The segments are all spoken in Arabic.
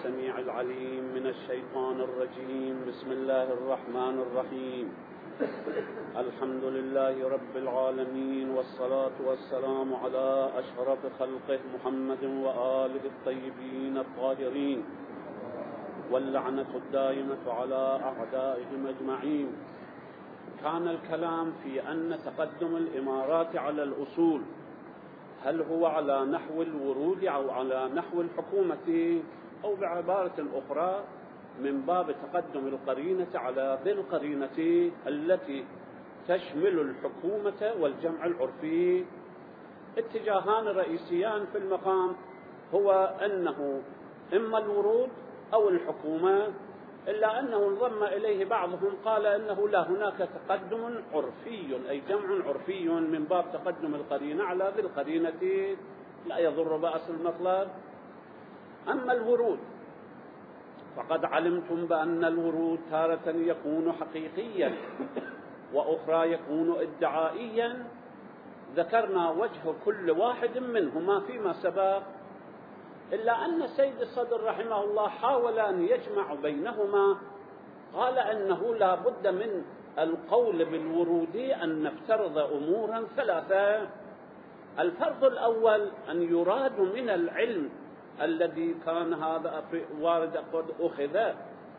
السميع العليم من الشيطان الرجيم. بسم الله الرحمن الرحيم. الحمد لله رب العالمين، والصلاة والسلام على أشرف خلقه محمد وآله الطيبين الطاهرين، واللعنة الدائمة على أعدائهم أجمعين. كان الكلام في أن تقدم الإمارات على الأصول هل هو على نحو الورود أو على نحو الحكومة، أو بعبارة أخرى من باب تقدم القرينة على ذي القرينة التي تشمل الحكومة والجمع العرفي. اتجاهان رئيسيان في المقام هو أنه إما الورود أو الحكومة، إلا أنه انضم إليه بعضهم قال أنه لا، هناك تقدم عرفي أي جمع عرفي من باب تقدم القرينة على ذي القرينة لا يضر بأس المطلب. أما الورود فقد علمتم بأن الورود تارة يكون حقيقيا وأخرى يكون ادعائيا. ذكرنا وجه كل واحد منهما فيما سبق، إلا أن سيد الصدر رحمه الله حاول أن يجمع بينهما. قال أنه لا بد من القول بالورود أن نفترض أمورا ثلاثة. الفرض الأول أن يراد من العلم الذي كان هذا وارد قد أخذ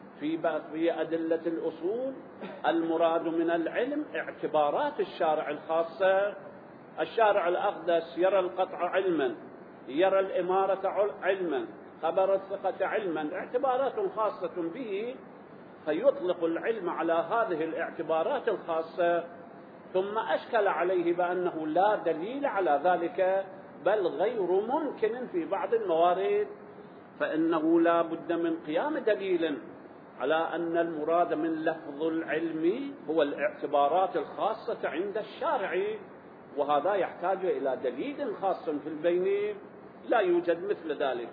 في أدلة الأصول، المراد من العلم اعتبارات الشارع الخاصة. الشارع الأقدس يرى القطع علما، يرى الإمارة علما، خبر الثقة علما، اعتبارات خاصة به، فيطلق العلم على هذه الاعتبارات الخاصة. ثم أشكل عليه بأنه لا دليل على ذلك، بل غير ممكن في بعض الموارد، فإنه لا بد من قيام دليل على أن المراد من لفظ العلم هو الاعتبارات الخاصة عند الشارع، وهذا يحتاج إلى دليل خاص في البين، لا يوجد مثل ذلك.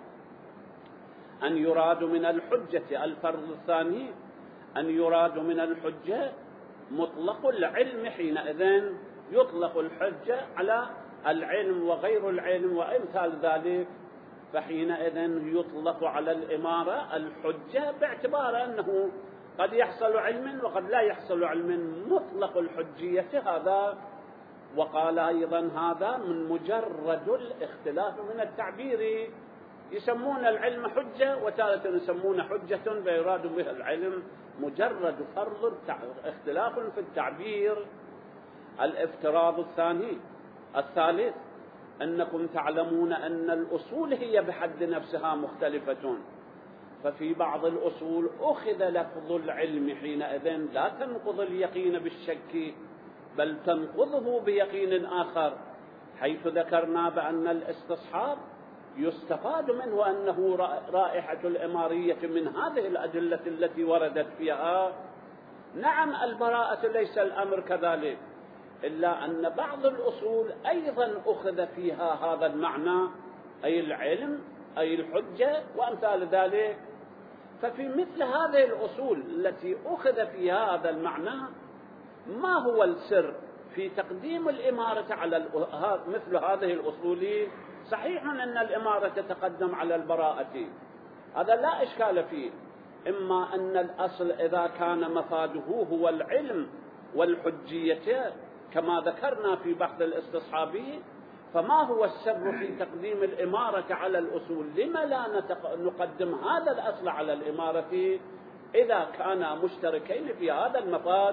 أن يراد من الحجة، الفرض الثاني أن يراد من الحجة مطلق العلم. حينئذ يطلق الحجة على العلم وغير العلم وأمثال ذلك، فحينئذ يطلق على الإمارة الحجة باعتبار أنه قد يحصل علم وقد لا يحصل علم، مطلق الحجية هذا. وقال أيضا هذا من مجرد الاختلاف من التعبير، يسمون العلم حجة وتارة يسمون حجة فيراد بها العلم، مجرد فرض اختلاف في التعبير. الافتراض الثالث أنكم تعلمون أن الأصول هي بحد نفسها مختلفة، ففي بعض الأصول أخذ لفظ العلم، حينئذ لا تنقض اليقين بالشك بل تنقضه بيقين آخر، حيث ذكرنا بأن الاستصحاب يستفاد منه أنه رائحة الإمارية من هذه الأدلة التي وردت فيها. نعم البراءة ليس الأمر كذلك، إلا أن بعض الأصول أيضا أخذ فيها هذا المعنى، أي العلم أي الحجة وأمثال ذلك. ففي مثل هذه الأصول التي أخذ فيها هذا المعنى، ما هو السر في تقديم الإمارة على مثل هذه الأصول؟ صحيح أن الإمارة تتقدم على البراءة، هذا لا إشكال فيه، إما أن الأصل إذا كان مفاده هو العلم والحجية كما ذكرنا في بحث الاستصحابي، فما هو السر في تقديم الإمارة على الأصول؟ لما لا نقدم هذا الأصل على الإمارة إذا كانا مشتركين في هذا المفاد؟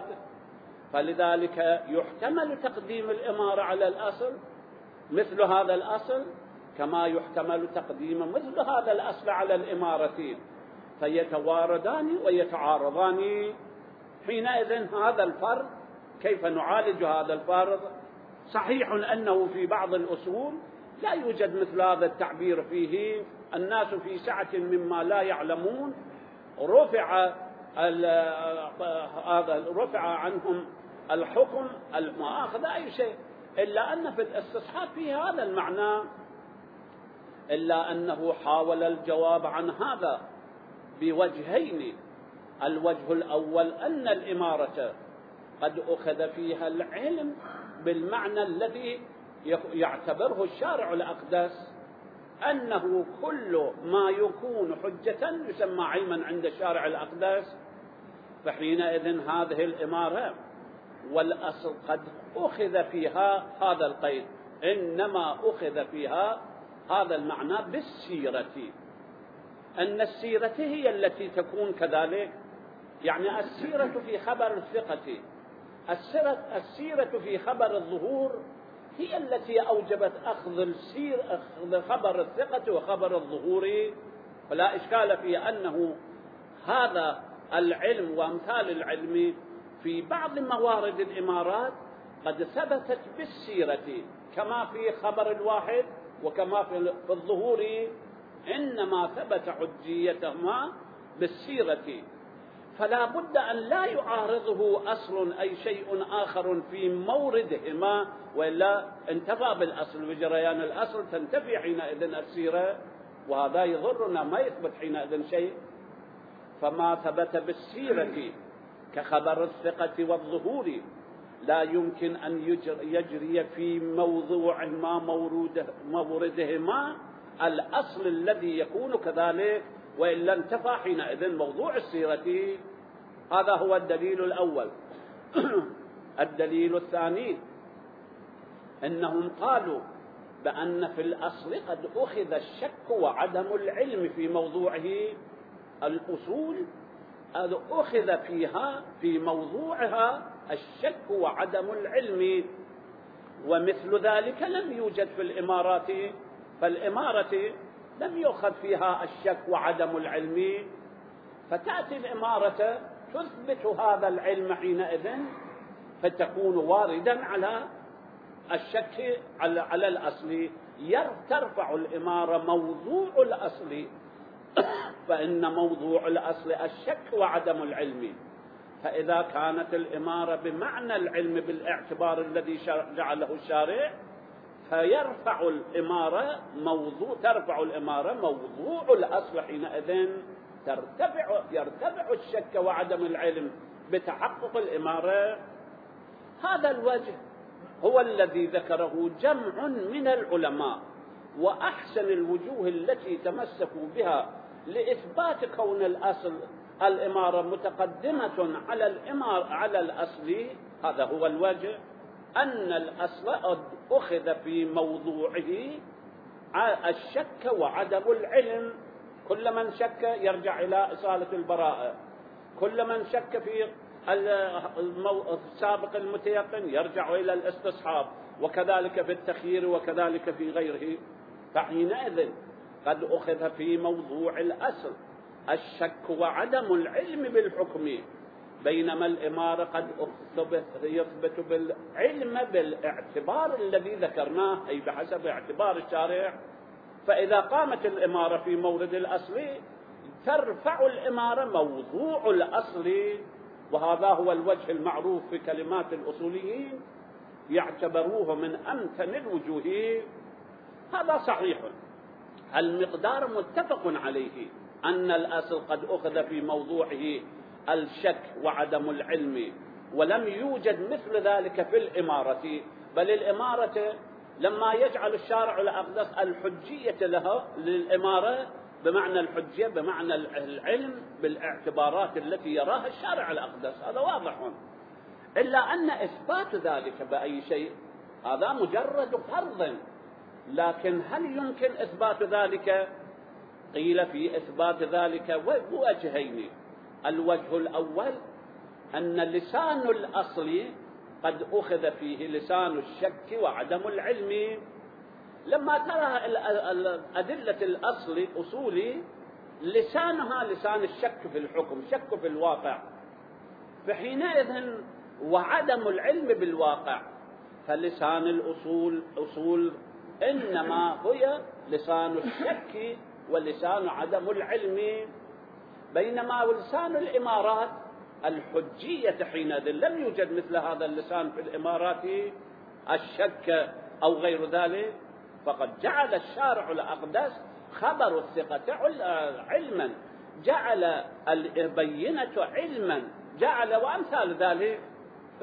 فلذلك يحتمل تقديم الإمارة على الأصل مثل هذا الأصل، كما يحتمل تقديم مثل هذا الأصل على الإمارة، فيتواردان ويتعارضان. حينئذ هذا الفرض كيف نعالج هذا الفرض؟ صحيح أنه في بعض الأصول لا يوجد مثل هذا التعبير فيه، الناس في سعة مما لا يعلمون، رفع عنهم الحكم المؤاخذة أي شيء، إلا أن في الاستصحاب فيه هذا المعنى، إلا أنه حاول الجواب عن هذا بوجهين. الوجه الأول أن الإمارة قد أخذ فيها العلم بالمعنى الذي يعتبره الشارع الأقدس، أنه كل ما يكون حجة يسمى علما عند الشارع الأقدس، فحينئذ هذه الإمارة والأصل قد أخذ فيها هذا القيد، إنما أخذ فيها هذا المعنى بالسيرة، أن السيرة هي التي تكون كذلك، يعني السيرة في خبر الثقة، السيرة في خبر الظهور هي التي أوجبت أخذ خبر الثقة وخبر الظهور، فلا إشكال في أنه هذا العلم وأمثال العلم في بعض موارد الإمارات قد ثبتت بالسيرة كما في خبر الواحد وكما في الظهور، إنما ثبت حجيتهما بالسيرة، فلا بد أن لا يعارضه أصل أي شيء آخر في موردهما، وإلا انتفى بالأصل، بجريان الأصل تنتفي حينئذ السيرة، وهذا يضرنا، ما يثبت حينئذ شيء. فما ثبت بالسيرة كخبر الثقة والظهور لا يمكن أن يجري في موضوع ما موردهما الأصل الذي يكون كذلك، وإلا انتفى حينئذ موضوع السيرة. هذا هو الدليل الأول. الدليل الثاني أنهم قالوا بأن في الأصل قد أخذ الشك وعدم العلم في موضوعه، الأصول أخذ فيها في موضوعها الشك وعدم العلم، ومثل ذلك لم يوجد في الإمارات، فالإمارة لم يؤخذ فيها الشك وعدم العلم، فتأتي الإمارة تثبت هذا العلم حينئذ، فتكون واردا على الشك على الأصل، ترفع الإمارة موضوع الأصل، فإن موضوع الأصل الشك وعدم العلم، فإذا كانت الإمارة بمعنى العلم بالاعتبار الذي جعله الشارع، فيرفع الإمارة ترفع الإمارة موضوع الأصل، حينئذ يرتفع الشك وعدم العلم بتحقق الإمارة. هذا الوجه هو الذي ذكره جمع من العلماء، وأحسن الوجوه التي تمسكوا بها لإثبات كون الإمارة متقدمة على الأصل، هذا هو الوجه، أن الأصل أخذ في موضوعه الشك وعدم العلم، كل من شك يرجع إلى إصالة البراءة، كل من شك في السابق المتيقن يرجع إلى الاستصحاب، وكذلك في التخيير وكذلك في غيره، فحينئذ قد أخذ في موضوع الأصل الشك وعدم العلم بالحكم، بينما الإمارة قد يثبت بالعلم بالاعتبار الذي ذكرناه، أي بحسب اعتبار الشارع. فإذا قامت الإمارة في مورد الأصل ترفع الإمارة موضوع الأصل، وهذا هو الوجه المعروف في كلمات الأصوليين، يعتبروه من أمتن الوجوه. هذا صحيح، المقدار متفق عليه، أن الأصل قد أخذ في موضوعه الشك وعدم العلم، ولم يوجد مثل ذلك في الإمارة، بل الإمارة لما يجعل الشارع الأقدس الحجية للإمارة بمعنى الحجية بمعنى العلم بالاعتبارات التي يراها الشارع الأقدس، هذا واضح، إلا أن إثبات ذلك بأي شيء هذا مجرد فرض، لكن هل يمكن إثبات ذلك؟ قيل في إثبات ذلك وجهين. الوجه الأول أن لسان الأصل قد أخذ فيه لسان الشك وعدم العلم، لما ترى أدلة الأصل أصولي لسانها لسان الشك في الحكم، شك في الواقع، فحينئذ وعدم العلم بالواقع، فلسان الأصول أصول إنما هي لسان الشك ولسان عدم العلم، بينما لسان الإمارات الحجية حينئذ لم يوجد مثل هذا اللسان في الإمارات الشك أو غير ذلك، فقد جعل الشارع الأقدس خبر الثقة علما، جعل البينة علما، جعل وأمثال ذلك،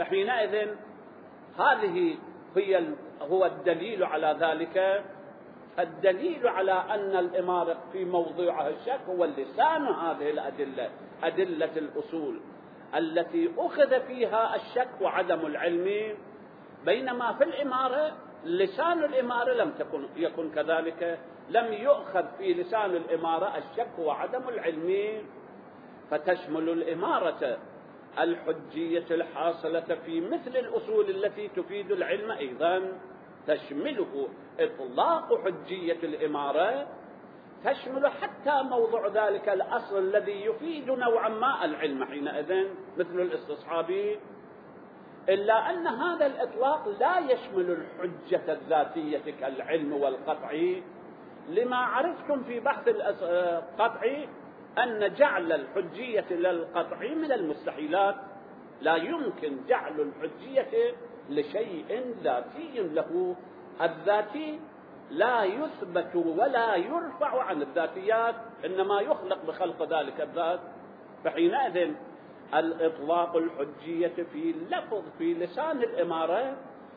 فحينئذ هذه هو الدليل على ذلك. الدليل على أن الإمارة في موضوعها الشك هو لسان هذه الأدلة، أدلة الأصول التي أخذ فيها الشك وعدم العلم، بينما في الإمارة لسان الإمارة لم يكن كذلك، لم يؤخذ في لسان الإمارة الشك وعدم العلم. فتشمل الإمارة الحجية الحاصلة في مثل الأصول التي تفيد العلم، أيضا تشمله إطلاق حجية الإمارة، تشمل حتى موضوع ذلك الأصل الذي يفيد نوعا ما العلم حينئذ مثل الاستصحاب، إلا أن هذا الإطلاق لا يشمل الحجة الذاتية كالعلم والقطعي، لما عرفتم في بحث القطعي أن جعل الحجية للقطعي من المستحيلات، لا يمكن جعل الحجية لشيء ذاتي له، الذاتي لا يثبت ولا يرفع عن الذاتيات، إنما يخلق بخلق ذلك الذات. فحينئذ الإطلاق الحجية في لفظ في لسان الإمارة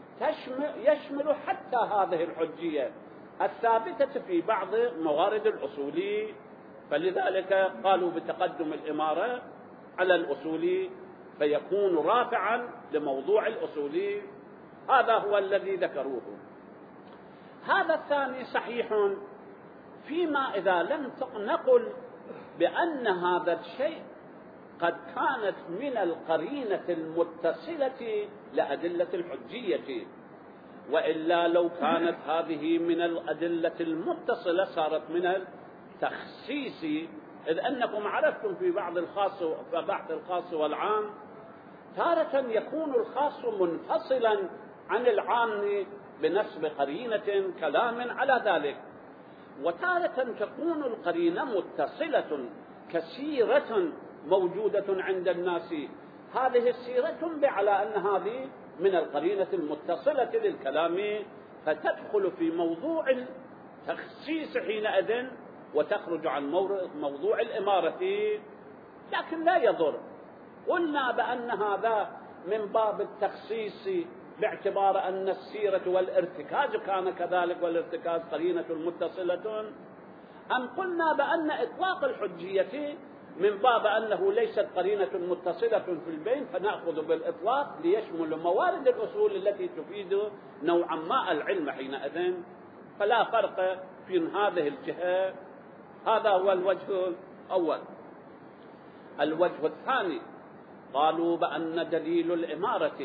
يشمل حتى هذه الحجية الثابتة في بعض موارد الأصول، فلذلك قالوا بتقدم الإمارة على الأصول فيكون رافعا لموضوع الأصول. هذا هو الذي ذكروه. هذا الثاني صحيح فيما إذا لم نقل بأن هذا الشيء قد كانت من القرينة المتصلة لأدلة الحجية، وإلا لو كانت هذه من الأدلة المتصلة صارت من التخصيص، إذ أنكم عرفتم في بعض الخاص والعام تارة يكون الخاص منفصلا عن العام بنسب قرينة كلام على ذلك، وتارة تكون القرينة متصلة كسيرة موجودة عند الناس، هذه السيرة تنبئ على أن هذه من القرينة المتصلة للكلام، فتدخل في موضوع التخصيص حينئذ وتخرج عن موضوع الإمارة، لكن لا يضر. قلنا بأن هذا من باب التخصيص باعتبار أن السيرة والارتكاز كان كذلك، والارتكاز قرينة متصلة، أم قلنا بأن إطلاق الحجية من باب أنه ليست قرينة متصلة في البين فنأخذ بالإطلاق ليشمل موارد الأصول التي تفيد نوعا ما العلم حينئذ، فلا فرق في هذه الجهة. هذا هو الوجه الأول. الوجه الثاني قالوا بأن دليل الإمارة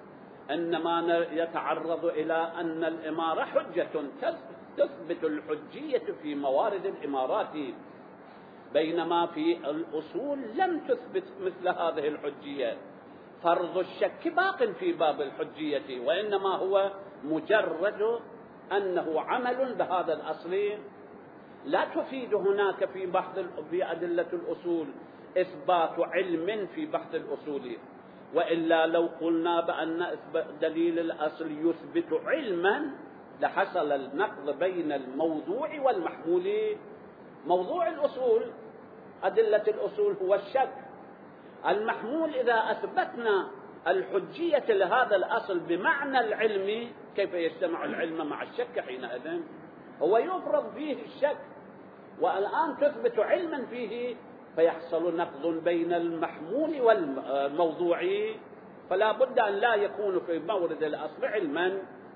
إنما يتعرض إلى أن الإمارة حجة تثبت الحجية في موارد الإمارات، بينما في الأصول لم تثبت مثل هذه الحجية. فرض الشك باق في باب الحجية، وإنما هو مجرد أنه عمل بهذا الأصل، لا تفيد هناك في أدلة الأصول إثبات علم في بحث الأصول، وإلا لو قلنا بأن دليل الأصل يثبت علما لحصل النقض بين الموضوع والمحمول. موضوع الأصول أدلة الأصول هو الشك، المحمول إذا أثبتنا الحجية لهذا الأصل بمعنى العلم، كيف يجتمع العلم مع الشك حينئذ؟ هو يفرض فيه الشك والآن تثبت علما فيه، فيحصل نقض بين المحمول والموضوع، فلا بد أن لا يكون في مورد الأصل علما،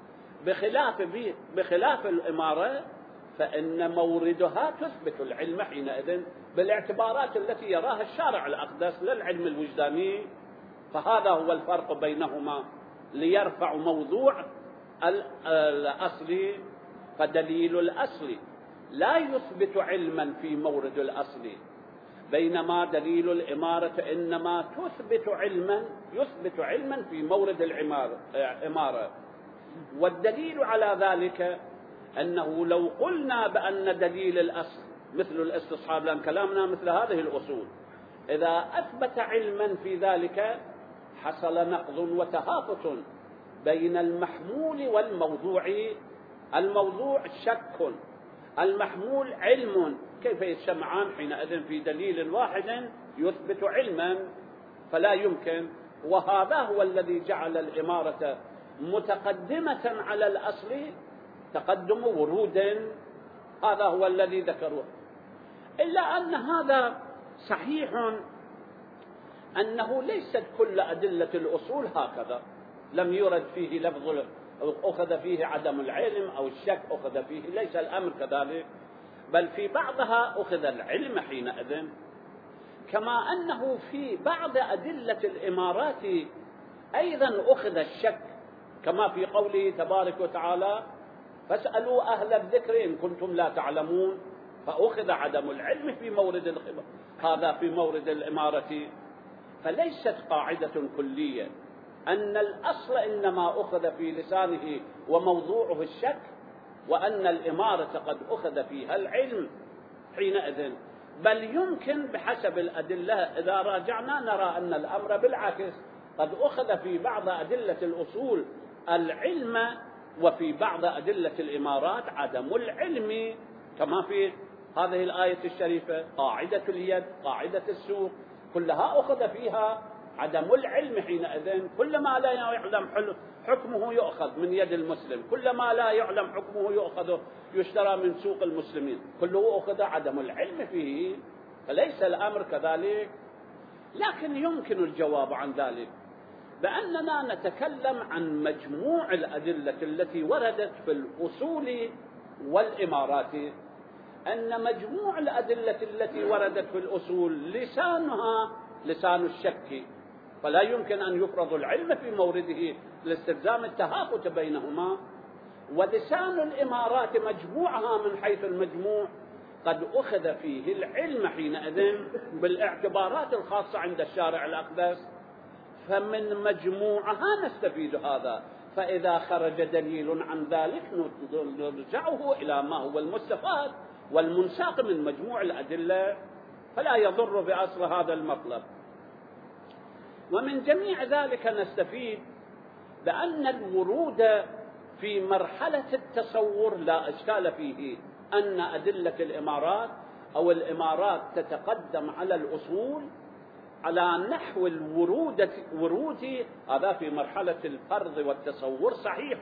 بخلاف الإمارة فإن موردها تثبت العلم حينئذ بالاعتبارات التي يراها الشارع الأقدس للعلم الوجداني. فهذا هو الفرق بينهما ليرفع موضوع الأصل. فدليل الأصل لا يثبت علما في مورد الأصل، بينما دليل الإمارة إنما يثبت علما في مورد الإمارة. والدليل على ذلك أنه لو قلنا بأن دليل الأصل مثل الاستصحاب، لأن كلامنا مثل هذه الأصول، إذا أثبت علما في ذلك حصل نقض وتهافت بين المحمول والموضوع. الموضوع شك، المحمول علم، كيف يجتمعان حينئذ في دليل واحد يثبت علما؟ فلا يمكن. وهذا هو الذي جعل الإمارة متقدمة على الأصل تقدم ورود هذا هو الذي ذكروه. إلا أن هذا صحيح أنه ليست كل أدلة الأصول هكذا، لم يرد فيه لفظ أخذ فيه عدم العلم أو الشك أخذ فيه، ليس الأمر كذلك، بل في بعضها أخذ العلم حينئذ، كما أنه في بعض أدلة الإمارات أيضا أخذ الشك، كما في قوله تبارك وتعالى فاسألوا أهل الذكر إن كنتم لا تعلمون، فأخذ عدم العلم في مورد الخبر، هذا في مورد الإمارة. فليست قاعدة كلية أن الأصل إنما أخذ في لسانه وموضوعه الشك، وأن الإمارة قد أخذ فيها العلم حينئذ، بل يمكن بحسب الأدلة إذا راجعنا نرى أن الأمر بالعكس، قد أخذ في بعض أدلة الأصول العلم وفي بعض أدلة الإمارات عدم العلم، كما في هذه الآية الشريفة قاعدة اليد، قاعدة السوق، كلها أخذ فيها عدم العلم حينئذ. كل ما لا يعلم حكمه يؤخذ من يد المسلم، كل ما لا يعلم حكمه يؤخذ يشترى من سوق المسلمين، كله أخذ عدم العلم فيه، فليس الأمر كذلك. لكن يمكن الجواب عن ذلك بأننا نتكلم عن مجموع الأدلة التي وردت في الأصول والإمارات، أن مجموع الأدلة التي وردت في الأصول لسانها لسان الشك، فلا يمكن أن يفرض العلم في مورده لاستلزام التهافت بينهما، ولسان الإمارات مجموعها من حيث المجموع قد أخذ فيه العلم حينئذ بالاعتبارات الخاصة عند الشارع الأقدس، فمن مجموعها نستفيد هذا. فإذا خرج دليل عن ذلك نرجعه إلى ما هو المستفاد والمنساق من مجموع الأدلة، فلا يضر بأصل هذا المطلب. ومن جميع ذلك نستفيد بأن الورود في مرحلة التصور لا إشكال فيه، أن أدلة الإمارات أو الإمارات تتقدم على الأصول على نحو الورود، هذا في مرحلة الفرض والتصور صحيح،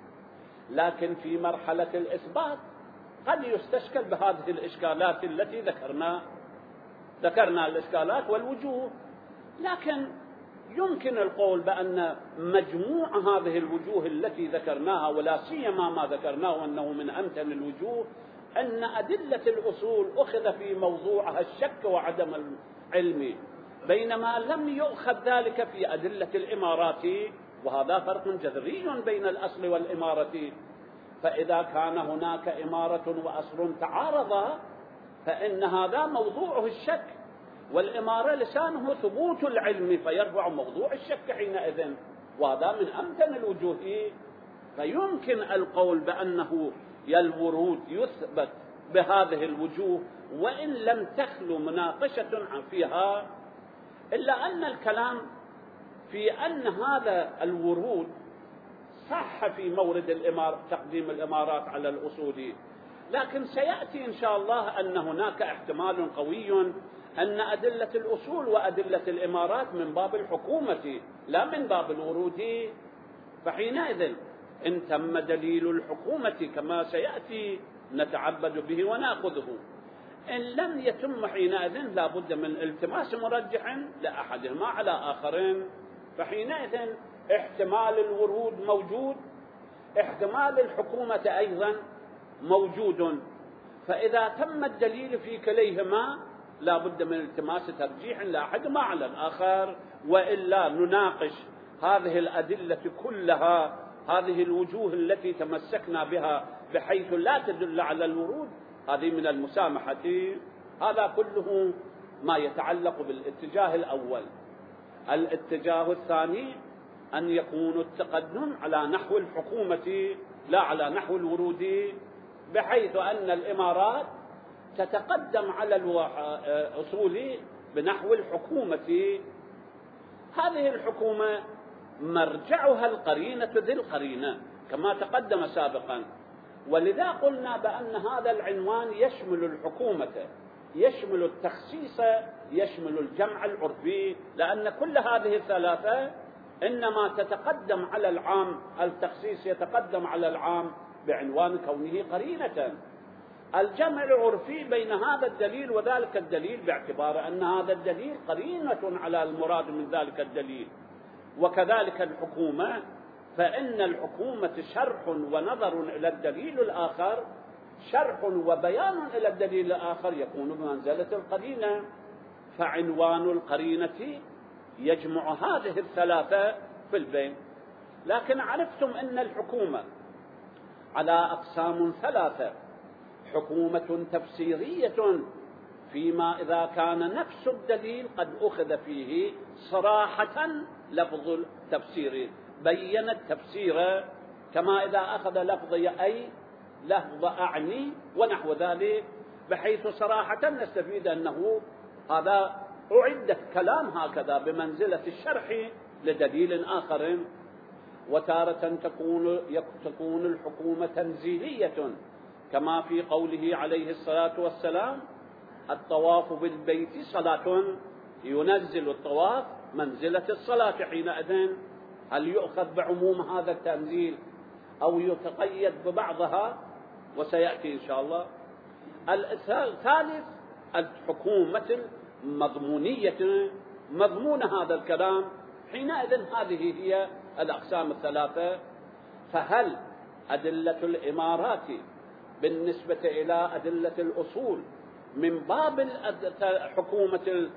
لكن في مرحلة الإثبات قد يستشكل بهذه الإشكالات التي ذكرنا الإشكالات والوجوه، لكن يمكن القول بأن مجموع هذه الوجوه التي ذكرناها، ولا سيما ما ذكرناه أنه من أمتن الوجوه، أن أدلة الأصول أخذ في موضوعها الشك وعدم العلم، بينما لم يؤخذ ذلك في أدلة الإمارات، وهذا فرق جذري بين الأصل والإمارة. فإذا كان هناك إمارة وأصل تعارضا فإن هذا موضوعه الشك، والإمارة لسانه ثبوت العلم فيرفع موضوع الشك حينئذ، وهذا من أمتن الوجوه. فيمكن القول بأنه الورود يثبت بهذه الوجوه وإن لم تخلو مناقشة فيها، إلا أن الكلام في أن هذا الورود صح في مورد تقديم الإمارات على الأصول، لكن سيأتي إن شاء الله أن هناك احتمال قوي أن أدلة الأصول وأدلة الإمارات من باب الحكومة لا من باب الورود، فحينئذ إن تم دليل الحكومة كما سيأتي نتعبد به ونأخذه، إن لم يتم حينئذ لا بد من التماس مرجح لأحدهما على آخرين، فحينئذ احتمال الورود موجود، احتمال الحكومة أيضا موجود، فإذا تم الدليل في كليهما لا بد من التماس ترجيح لأحدهما على الآخر، وإلا نناقش هذه الأدلة كلها، هذه الوجوه التي تمسكنا بها بحيث لا تدل على الورود، هذه من المسامحة. هذا كله ما يتعلق بالاتجاه الأول. الاتجاه الثاني أن يكون التقدم على نحو الحكومة لا على نحو الورود، بحيث أن الإمارات تتقدم على الأصول بنحو الحكومة. هذه الحكومة مرجعها القرينة ذي القرينة كما تقدم سابقا، ولذا قلنا بأن هذا العنوان يشمل الحكومة، يشمل التخصيص، يشمل الجمع العرفي، لأن كل هذه الثلاثة إنما تتقدم على العام، التخصيص يتقدم على العام بعنوان كونه قرينة، الجمع العرفي بين هذا الدليل وذلك الدليل باعتبار أن هذا الدليل قرينة على المراد من ذلك الدليل. وكذلك الحكومة، فإن الحكومة شرح ونظر إلى الدليل الآخر، شرح وبيان إلى الدليل الآخر يكون بمنزلة القرينة. فعنوان القرينة يجمع هذه الثلاثة في البين. لكن عرفتم أن الحكومة على أقسام ثلاثة: حكومة تفسيرية فيما إذا كان نفس الدليل قد أخذ فيه صراحة لفظ التفسير، بين التفسير، كما إذا أخذ لفظ أي، لفظ أعني ونحو ذلك، بحيث صراحة نستفيد أنه هذا أعد كلام هكذا بمنزلة الشرح لدليل آخر. وتارة تكون الحكومة تنزيلية، كما في قوله عليه الصلاة والسلام: الطواف بالبيت صلاة، ينزل الطواف منزلة الصلاة. حينئذ هل يؤخذ بعموم هذا التنزيل أو يتقيد ببعضها؟ وسيأتي إن شاء الله. الثالث الحكومة المضمونية، مضمون هذا الكلام. حينئذ هذه هي الأقسام الثلاثة. فهل أدلة الإمارات بالنسبة إلى أدلة الأصول من باب الحكومة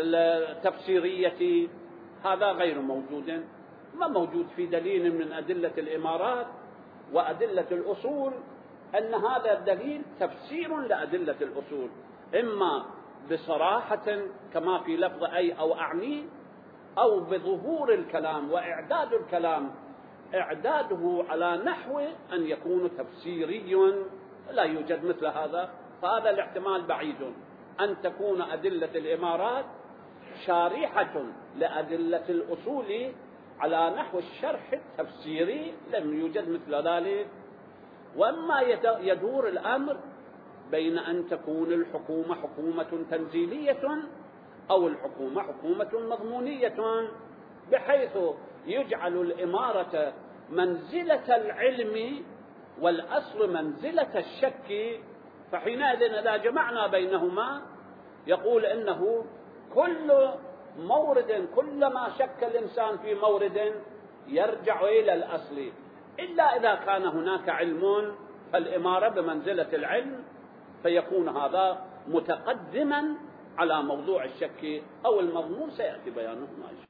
التفسيرية؟ هذا غير موجود، ما موجود في دليل من أدلة الإمارات وأدلة الأصول أن هذا الدليل تفسير لأدلة الأصول، إما بصراحة كما في لفظ أي أو أعني، أو بظهور الكلام وإعداد الكلام إعداده على نحو أن يكون تفسيري. لا يوجد مثل هذا. فهذا الاحتمال بعيد، أن تكون أدلة الإمارات شارحة لأدلة الأصول على نحو الشرح التفسيري، لم يوجد مثل ذلك. وأما يدور الأمر بين أن تكون الحكومة حكومة تنزيلية أو الحكومة حكومة مضمونية، بحيث يجعل الإمارة منزلة العلم والأصل منزلة الشك. فحينئذ إذا جمعنا بينهما يقول إنه كل مورد، كلما شك الإنسان في مورد يرجع إلى الأصل، إلا إذا كان هناك علم، فالإمارة بمنزلة العلم، فيكون هذا متقدما على موضوع الشك أو المضمون. سيأتي بيانه.